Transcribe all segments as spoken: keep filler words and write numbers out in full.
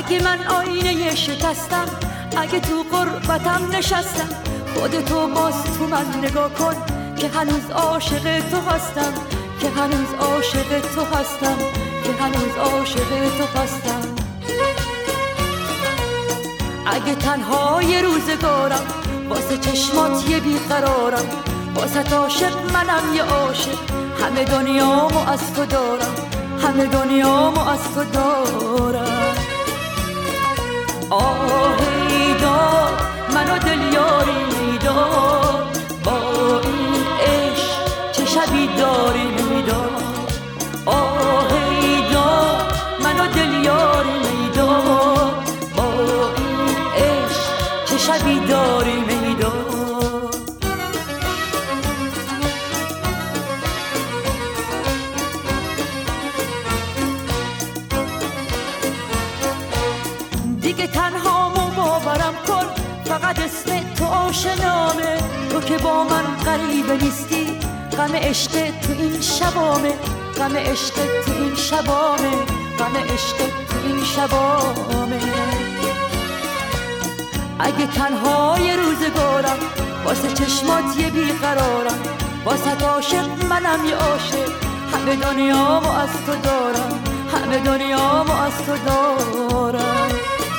اگه من آینه شکستم، اگه تو غربتم نشستم، خودتو باز تو من نگاه کن که هنوز عاشق تو هستم، که هنوز عاشق تو هستم، که هنوز عاشق تو هستم. اگه تنها یه روزگارم، واسه چشمات یه بیقرارم، واسه عاشق منم یه عاشق، همه دنیامو از تو دارم، همه دنیامو از تو دارم. آهی داد منو دل یاری میداد، با این عشق چه شبی داری میداد. آهی داد منو دل یاری میداد، با این عشق چه شبی داری میداد. دیگه تنهامو باورم کن، فقط اسم تو آشنامه، تو که با من غریبه نیستی، غم عشق تو این شبامه، غم عشق تو این شبامه، غم عشق تو این شبامه. اگه تنها یه روزگارم، واسه چشمات یه بیقرارم، واسه عاشق منم یه عاشق، همه دنیامو از تو دارم، همه دنیامو از تو دارم.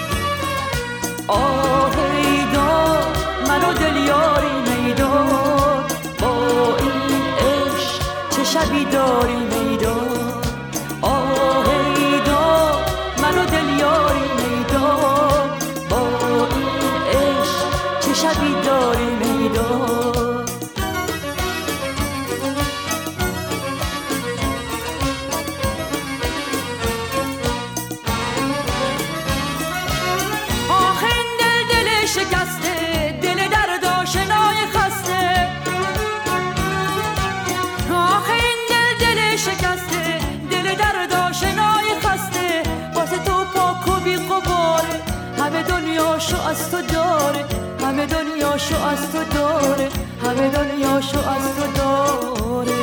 آهی داد منو دل یاری میداد، با این عشق چه شبی داری میداد. آهی داد منو دل یاری میداد، با این عشق چه شبی داری میداد. شکسته دل درد آشنای خسته، آخه این دل دل شکسته دل درد آشنای خسته، واسه تو پاک و بی غباره، همه دنیاشو از تو داره، همه دنیاشو از تو داره، همه دنیاشو از تو داره.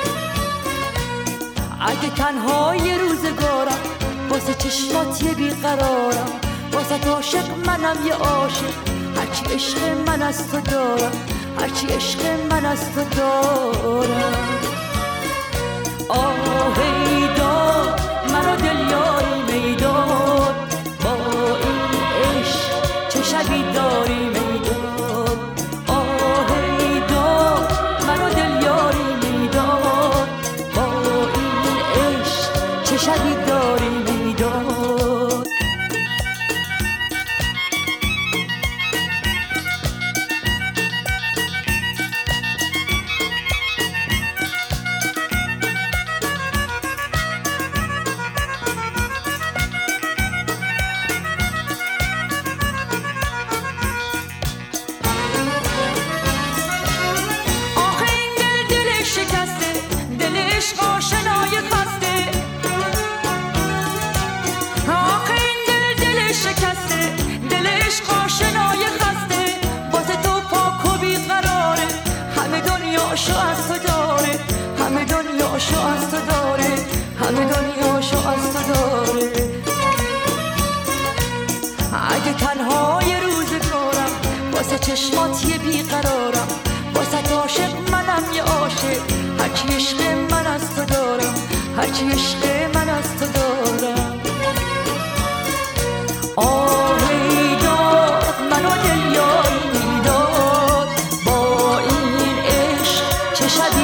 اگه تنها یه روزگارم، واسه چشمات یه بیقرارم، واسه عاشق منم یه عاشق، هرچی عشق من از تو دارم، هرچی عشق من از تو دارم. آهی داد منو دل یاری میداد، با این عشق چه شبی داری میداد. آهی داد منو دل یاری میداد، با این عشق چه شبی داری میداد. آشنای خسته، آخه این دل دل شکسته دل عشق آشنای خسته، واسه تو پاک و بیقراره، همه دنیاشو از تو داره، همه دنیاشو از تو داره، همه دنیاشو از تو داره. اگه تنها یه روزگارم، واسه چشمات یه بیقرارم، واسه عاشق منم یه عاشق، هرچی عشق من از تو دارم، هرچی عشق من از تو دارم. آهی داد منو دل یاری میداد، با این عشق چه شبی